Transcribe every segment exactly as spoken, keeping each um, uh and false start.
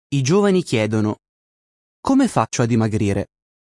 I giovani chiedono: come faccio a dimagrire?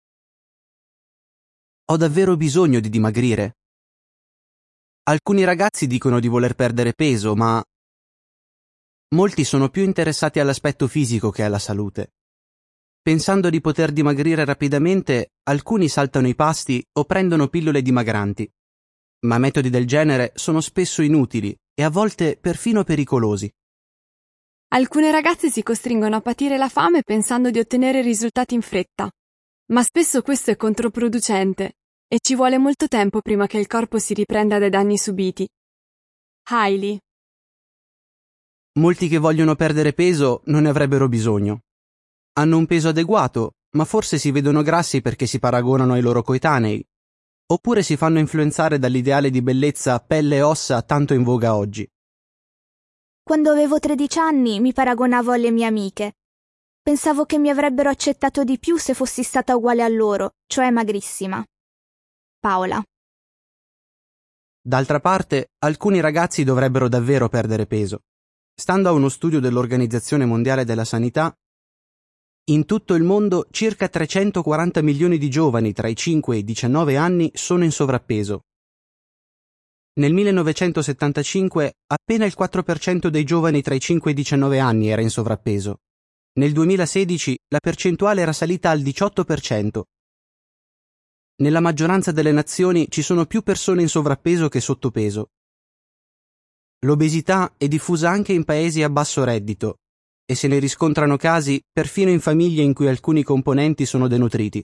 Ho davvero bisogno di dimagrire? Alcuni ragazzi dicono di voler perdere peso, ma molti sono più interessati all'aspetto fisico che alla salute. Pensando di poter dimagrire rapidamente, alcuni saltano i pasti o prendono pillole dimagranti. Ma metodi del genere sono spesso inutili e a volte perfino pericolosi. Alcune ragazze si costringono a patire la fame pensando di ottenere risultati in fretta, ma spesso questo è controproducente e ci vuole molto tempo prima che il corpo si riprenda dai danni subiti. Hailey. Molti che vogliono perdere peso non ne avrebbero bisogno. Hanno un peso adeguato, ma forse si vedono grassi perché si paragonano ai loro coetanei, oppure si fanno influenzare dall'ideale di bellezza pelle e ossa tanto in voga oggi. Quando avevo tredici anni mi paragonavo alle mie amiche. Pensavo che mi avrebbero accettato di più se fossi stata uguale a loro, cioè magrissima. Paola. D'altra parte, alcuni ragazzi dovrebbero davvero perdere peso. Stando a uno studio dell'Organizzazione Mondiale della Sanità, in tutto il mondo circa trecentoquaranta milioni di giovani tra i cinque e i diciannove anni sono in sovrappeso. Nel millenovecentosettantacinque appena il quattro per cento dei giovani tra i cinque e i diciannove anni era in sovrappeso. Nel duemilasedici la percentuale era salita al diciotto per cento. Nella maggioranza delle nazioni ci sono più persone in sovrappeso che sottopeso. L'obesità è diffusa anche in paesi a basso reddito e se ne riscontrano casi perfino in famiglie in cui alcuni componenti sono denutriti.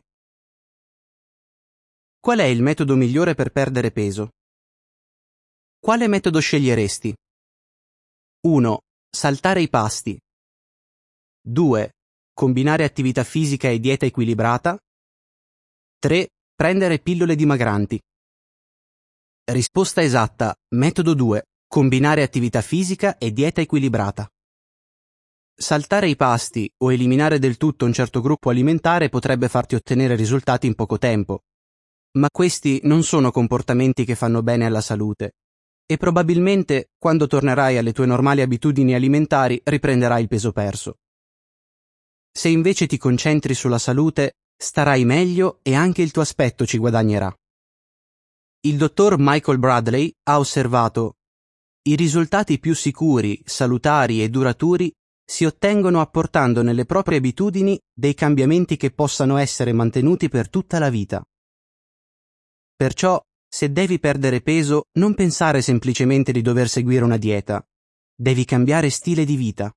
Qual è il metodo migliore per perdere peso? Quale metodo sceglieresti? uno. Saltare i pasti. due. Combinare attività fisica e dieta equilibrata. tre. Prendere pillole dimagranti. Risposta esatta: metodo due. Combinare attività fisica e dieta equilibrata. Saltare i pasti o eliminare del tutto un certo gruppo alimentare potrebbe farti ottenere risultati in poco tempo, ma questi non sono comportamenti che fanno bene alla salute. E probabilmente, quando tornerai alle tue normali abitudini alimentari, riprenderai il peso perso. Se invece ti concentri sulla salute, starai meglio e anche il tuo aspetto ci guadagnerà. Il dottor Michael Bradley ha osservato: i risultati più sicuri, salutari e duraturi si ottengono apportando nelle proprie abitudini dei cambiamenti che possano essere mantenuti per tutta la vita. Perciò, se devi perdere peso, non pensare semplicemente di dover seguire una dieta. Devi cambiare stile di vita.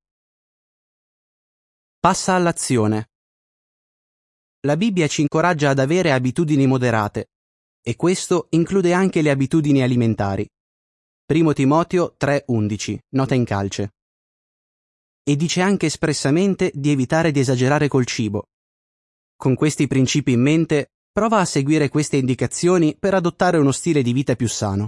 Passa all'azione. La Bibbia ci incoraggia ad avere abitudini moderate, e questo include anche le abitudini alimentari. Primo Timoteo tre undici, nota in calce. E dice anche espressamente di evitare di esagerare col cibo. Con questi principi in mente, prova a seguire queste indicazioni per adottare uno stile di vita più sano.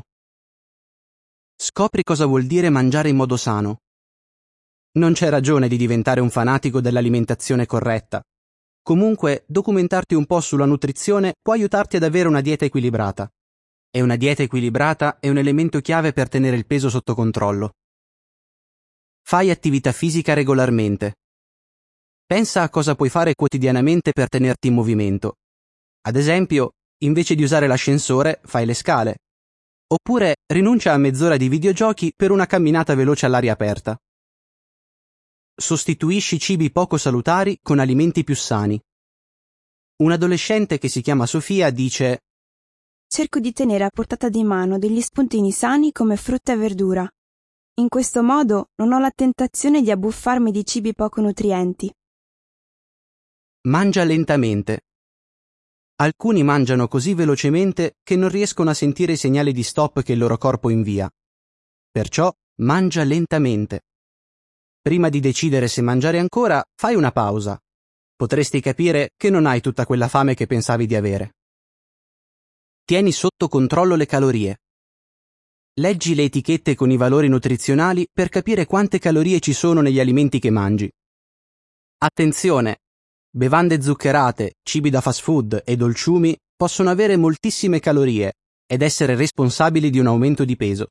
Scopri cosa vuol dire mangiare in modo sano. Non c'è ragione di diventare un fanatico dell'alimentazione corretta. Comunque, documentarti un po' sulla nutrizione può aiutarti ad avere una dieta equilibrata. E una dieta equilibrata è un elemento chiave per tenere il peso sotto controllo. Fai attività fisica regolarmente. Pensa a cosa puoi fare quotidianamente per tenerti in movimento. Ad esempio, invece di usare l'ascensore, fai le scale. Oppure rinuncia a mezz'ora di videogiochi per una camminata veloce all'aria aperta. Sostituisci cibi poco salutari con alimenti più sani. Un adolescente che si chiama Sofia dice: cerco di tenere a portata di mano degli spuntini sani come frutta e verdura. In questo modo non ho la tentazione di abbuffarmi di cibi poco nutrienti. Mangia lentamente. Alcuni mangiano così velocemente che non riescono a sentire i segnali di stop che il loro corpo invia. Perciò mangia lentamente. Prima di decidere se mangiare ancora, fai una pausa. Potresti capire che non hai tutta quella fame che pensavi di avere. Tieni sotto controllo le calorie. Leggi le etichette con i valori nutrizionali per capire quante calorie ci sono negli alimenti che mangi. Attenzione! Bevande zuccherate, cibi da fast food e dolciumi possono avere moltissime calorie ed essere responsabili di un aumento di peso.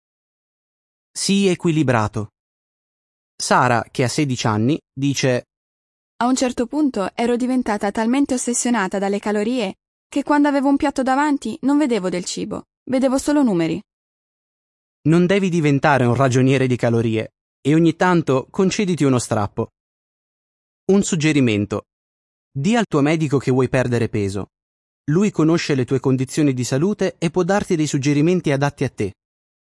Sii equilibrato. Sara, che ha sedici anni, dice: A un certo punto ero diventata talmente ossessionata dalle calorie che quando avevo un piatto davanti non vedevo del cibo, vedevo solo numeri. Non devi diventare un ragioniere di calorie e ogni tanto concediti uno strappo. Un suggerimento. Di al tuo medico che vuoi perdere peso. Lui conosce le tue condizioni di salute e può darti dei suggerimenti adatti a te.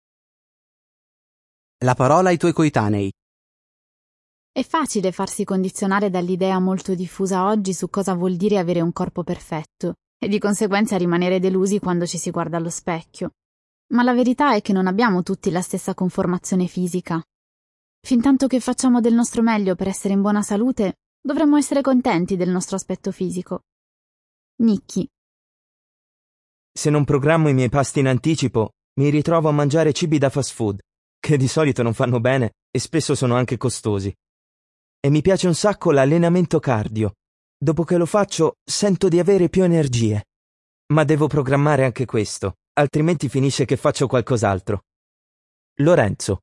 La parola ai tuoi coetanei. È facile farsi condizionare dall'idea molto diffusa oggi su cosa vuol dire avere un corpo perfetto e di conseguenza rimanere delusi quando ci si guarda allo specchio. Ma la verità è che non abbiamo tutti la stessa conformazione fisica. Fintanto che facciamo del nostro meglio per essere in buona salute, dovremmo essere contenti del nostro aspetto fisico. Nicky. Se non programmo i miei pasti in anticipo, mi ritrovo a mangiare cibi da fast food, che di solito non fanno bene e spesso sono anche costosi. E mi piace un sacco l'allenamento cardio. Dopo che lo faccio, sento di avere più energie. Ma devo programmare anche questo, altrimenti finisce che faccio qualcos'altro. Lorenzo.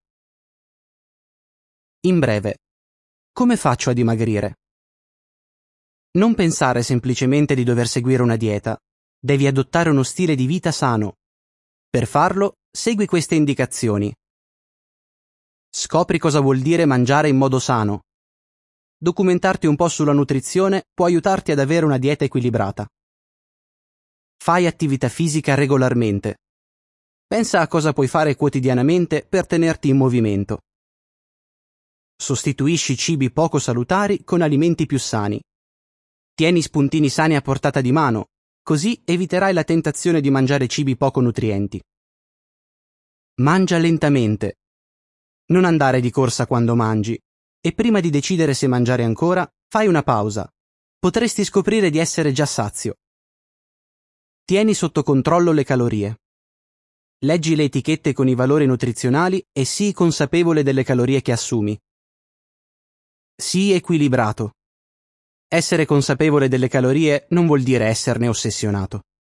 In breve, come faccio a dimagrire? Non pensare semplicemente di dover seguire una dieta. Devi adottare uno stile di vita sano. Per farlo, segui queste indicazioni. Scopri cosa vuol dire mangiare in modo sano. Documentarti un po' sulla nutrizione può aiutarti ad avere una dieta equilibrata. Fai attività fisica regolarmente. Pensa a cosa puoi fare quotidianamente per tenerti in movimento. Sostituisci cibi poco salutari con alimenti più sani. Tieni spuntini sani a portata di mano, così eviterai la tentazione di mangiare cibi poco nutrienti. Mangia lentamente. Non andare di corsa quando mangi, e prima di decidere se mangiare ancora, fai una pausa. Potresti scoprire di essere già sazio. Tieni sotto controllo le calorie. Leggi le etichette con i valori nutrizionali e sii consapevole delle calorie che assumi. Sii equilibrato. Essere consapevole delle calorie non vuol dire esserne ossessionato.